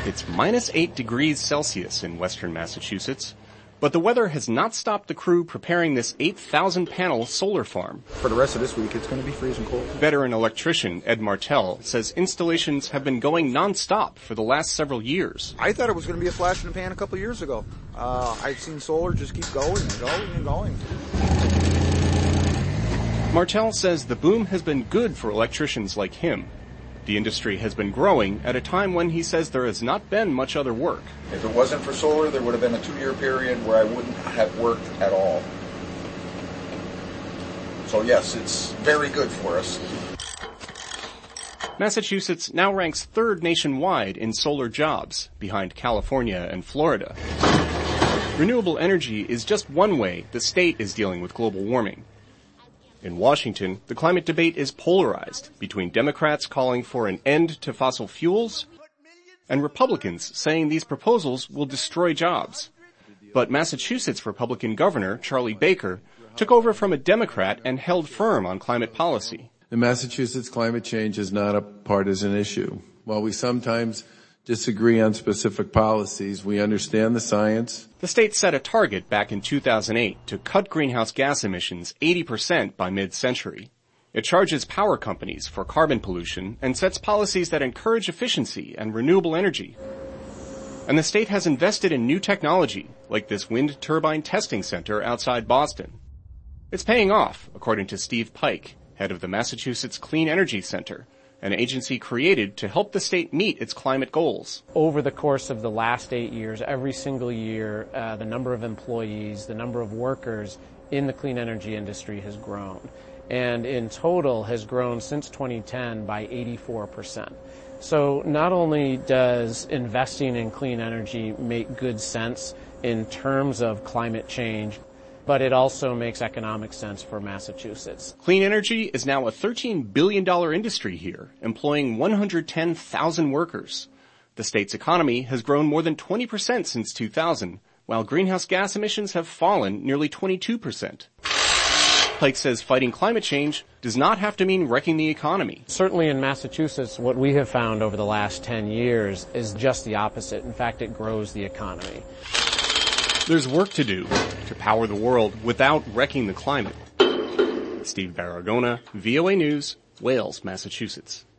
It's minus 8 degrees Celsius in western Massachusetts, but the weather has not stopped the crew preparing this 8,000-panel solar farm. For the rest of this week, it's going to be freezing cold. Veteran electrician Ed Martell says installations have been going nonstop for the last several years. I thought it was going to be a flash in the pan a couple of years ago. I've seen solar just keep going and going and going. Martell says the boom has been good for electricians like him. The industry has been growing at a time when he says there has not been much other work. If it wasn't for solar, there would have been a 2-year period where I wouldn't have worked at all. So yes, it's very good for us. Massachusetts now ranks third nationwide in solar jobs, behind California and Florida. Renewable energy is just one way the state is dealing with global warming. In Washington, the climate debate is polarized between Democrats calling for an end to fossil fuels and Republicans saying these proposals will destroy jobs. But Massachusetts Republican Governor Charlie Baker took over from a Democrat and held firm on climate policy. In Massachusetts, climate change is not a partisan issue. While we sometimes disagree on specific policies, we understand the science. The state set a target back in 2008 to cut greenhouse gas emissions 80% by mid-century. It charges power companies for carbon pollution and sets policies that encourage efficiency and renewable energy. And the state has invested in new technology, like this wind turbine testing center outside Boston. It's paying off, according to Steve Pike, head of the Massachusetts Clean Energy Center, an agency created to help the state meet its climate goals. Over the course of the last 8 years, every single year, the number of employees, the number of workers in the clean energy industry has grown. And in total has grown since 2010 by 84%. So not only does investing in clean energy make good sense in terms of climate change, but it also makes economic sense for Massachusetts. Clean energy is now a $13 billion industry here, employing 110,000 workers. The state's economy has grown more than 20% since 2000, while greenhouse gas emissions have fallen nearly 22%. Pike says fighting climate change does not have to mean wrecking the economy. Certainly in Massachusetts, what we have found over the last 10 years is just the opposite. In fact, it grows the economy. There's work to do to power the world without wrecking the climate. Steve Baragona, VOA News, Wales, Massachusetts.